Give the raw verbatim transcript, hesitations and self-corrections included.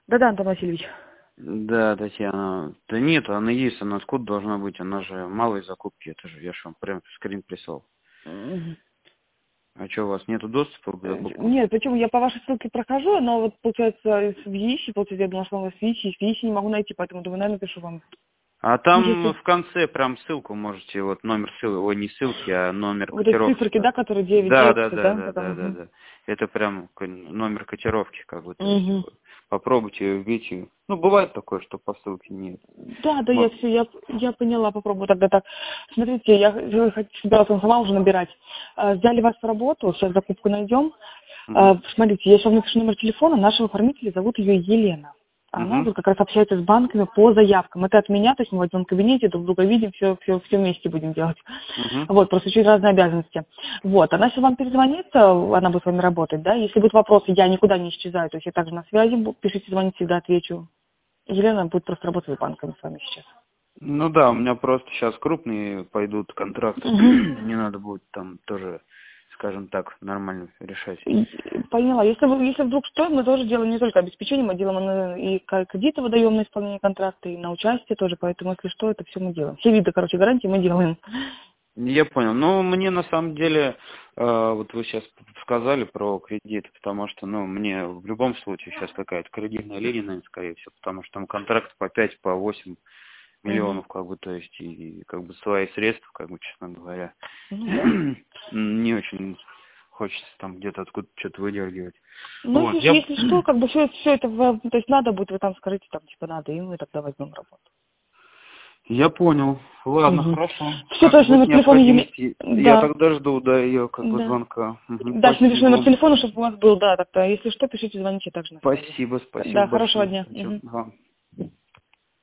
Да-да, Антон Васильевич. Да, Татьяна. Да нет, она есть, она откуда должна быть? Она же малые закупки, это же я же вам прям скрин прислал. Мгм. А что, у вас нету доступа к Э, закупкам? Нет, почему? Я по вашей ссылке прохожу, но вот, получается, в ВИИ, получается, я думала, что у вас ВИИ, в ВИИ не могу найти, поэтому думаю, наверное, напишу вам. А Ну, там если в конце прям ссылку можете, вот номер ссылки, ой, не ссылки, а номер вот эти котировки. циферки, да, которые девять Да, девять, да, да, да, да, потом. да, да, Угу. да. Это прям к- номер котировки, как бы, то есть Угу. вы попробуйте, видите. Ну, бывает такое, что по ссылке нет. Да, да, я Мо- все, я, я поняла, попробую тогда так. Смотрите, я я хот- собиралась вам сама уже набирать. А, Взяли вас в работу, сейчас закупку найдем. Мгм. А, Смотрите, я сейчас напишу номер телефона, нашего оформителя зовут ее Елена. Она Мгм. вот как раз общается с банками по заявкам. Это от меня, то есть мы в одном кабинете друг друга видим, все, все, все вместе будем делать. Мгм. Вот, просто чуть разные обязанности. Вот, она сейчас вам перезвонит, э, она будет с вами работать, да, если будут вопросы, я никуда не исчезаю, то есть я также на связи, бу- пишите, звоните, всегда отвечу. Елена будет просто работать с банками с вами сейчас. Ну да, у меня просто сейчас крупные пойдут контракты. Мгм. Мне надо будет там тоже, скажем так, нормально решать. И- Поняла. Если, вы- если вдруг что, мы тоже делаем не только обеспечение, мы делаем э, и к- кредиты выдаем на исполнение контракта, и на участие тоже, поэтому если что, это все мы делаем. Все виды, короче, гарантий мы делаем. Я понял. Ну, мне на самом деле, э, вот вы сейчас сказали про кредит, потому что, ну, мне в любом случае сейчас какая-то кредитная линия, наверное, скорее всего, потому что там контракт по пять, по восемь Мгм. миллионов, как бы, то есть, и, как бы свои средства, как бы, честно говоря. Ну да. Не очень хочется там где-то откуда что-то выдергивать. Ну, Вот, если, я... если что, как бы все, все это, в- то есть надо будет, вы там скажите, там, типа, надо, и мы тогда возьмем работу. Я понял. Ладно, Угу. хорошо. Все, Как точно, будет номер телефона Еле... необходимость, я Да, тогда жду, да, ее, как бы, да. звонка. Мгм, Дальше напишу спасибо номер вам. телефона, чтобы у вас был, да, тогда, если что, пишите, звоните также на связи. Спасибо, спасибо Да, хорошего большое. дня. Спасибо. Мгм. Вам.